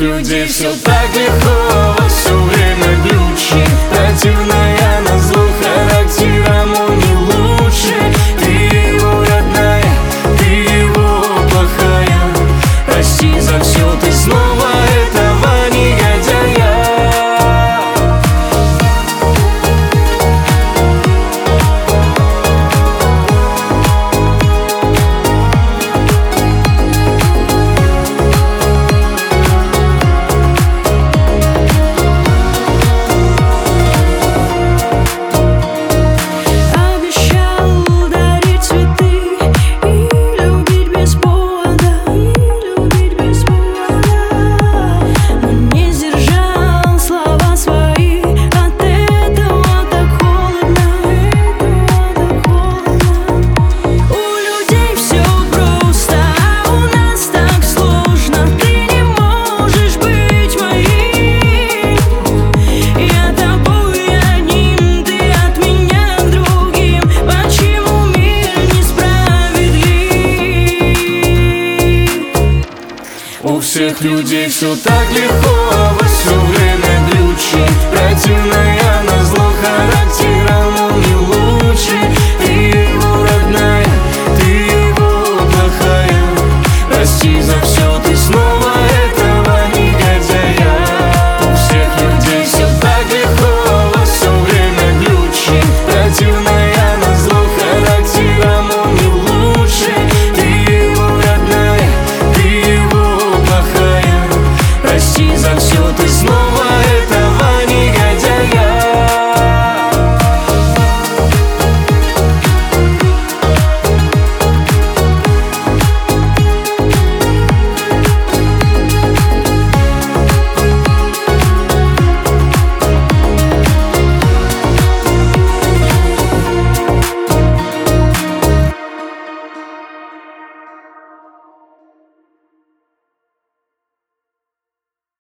людей все так легко, во все время глючит. Противная назло характером он не лучше. Ты его родная, ты его плохая. Прости за все, ты снова этого негодяя. У всех людей все так легко,